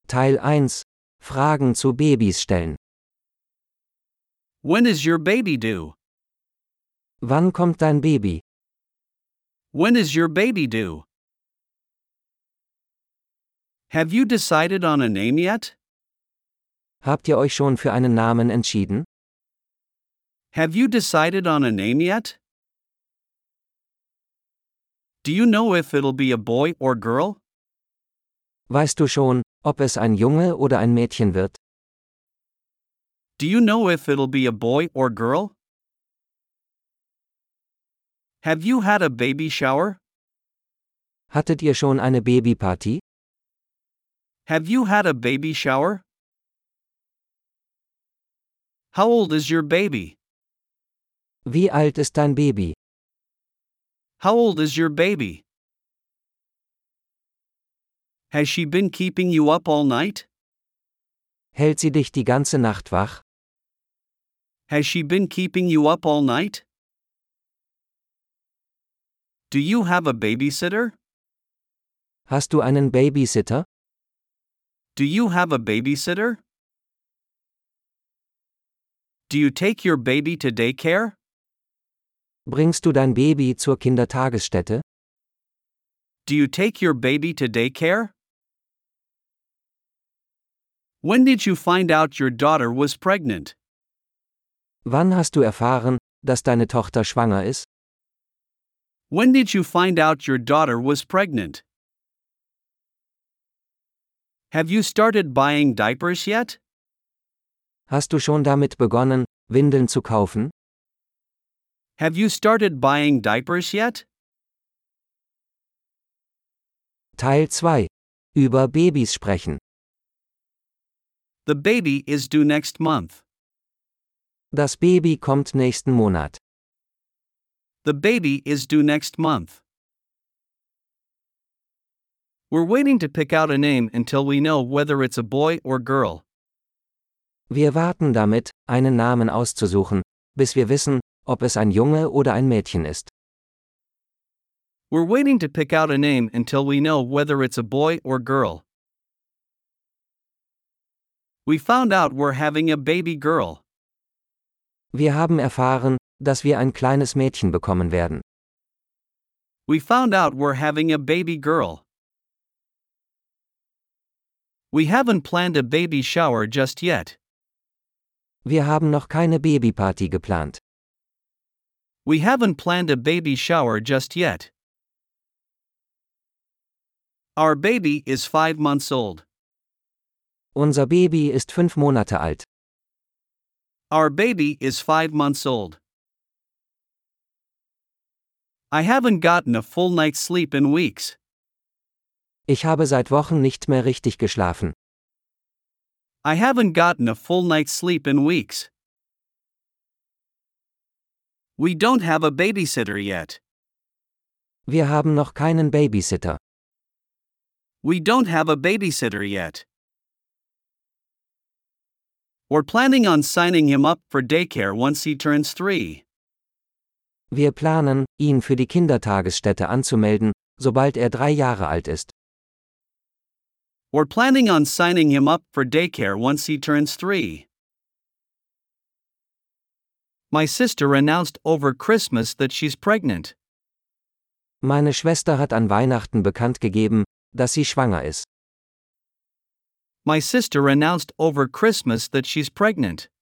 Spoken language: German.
Teil 1. Fragen zu Babys stellen. When is your baby due? Wann kommt dein Baby? When is your baby due? Have you decided on a name yet? Habt ihr euch schon für einen Namen entschieden? Have you decided on a name yet? Do you know if it'll be a boy or girl? Weißt du schon, ob es ein Junge oder ein Mädchen wird? Do you know if it'll be a boy or girl? Have you had a baby shower? Hattet ihr schon eine Babyparty? Have you had a baby shower? How old is your baby? Wie alt ist dein Baby? How old is your baby? Has she been keeping you up all night? Hält sie dich die ganze Nacht wach? Has she been keeping you up all night? Do you have a babysitter? Hast du einen Babysitter? Do you have a babysitter? Do you take your baby to daycare? Bringst du dein Baby zur Kindertagesstätte? Do you take your baby to daycare? When did you find out your daughter was pregnant? Wann hast du erfahren, dass deine Tochter schwanger ist? When did you find out your daughter was pregnant? Have you started buying diapers yet? Hast du schon damit begonnen, Windeln zu kaufen? Have you started buying diapers yet? Teil 2. Über Babys sprechen. The baby is due next month. Das Baby kommt nächsten Monat. The baby is due next month. We're waiting to pick out a name until we know whether it's a boy or girl. Wir warten damit, einen Namen auszusuchen, bis wir wissen, ob es ein Junge oder ein Mädchen ist. We're waiting to pick out a name until we know whether it's a boy or girl. We found out we're having a baby girl. Wir haben erfahren, dass wir ein kleines Mädchen bekommen werden. We found out we're having a baby girl. We haven't planned a baby shower just yet. Wir haben noch keine Babyparty geplant. We haven't planned a baby shower just yet. Our baby is 5 months old. Unser Baby ist 5 Monate alt. Our baby is 5 months old. I haven't gotten a full night's sleep in weeks. Ich habe seit Wochen nicht mehr richtig geschlafen. I haven't gotten a full night's sleep in weeks. We don't have a babysitter yet. Wir haben noch keinen Babysitter. We don't have a babysitter yet. We're planning on signing him up for daycare once he turns 3. Wir planen, ihn für die Kindertagesstätte anzumelden, sobald er 3 Jahre alt ist. We're planning on signing him up for daycare once he turns 3. My sister announced over Christmas that she's pregnant. Meine Schwester hat an Weihnachten bekannt gegeben, dass sie schwanger ist. My sister announced over Christmas that she's pregnant.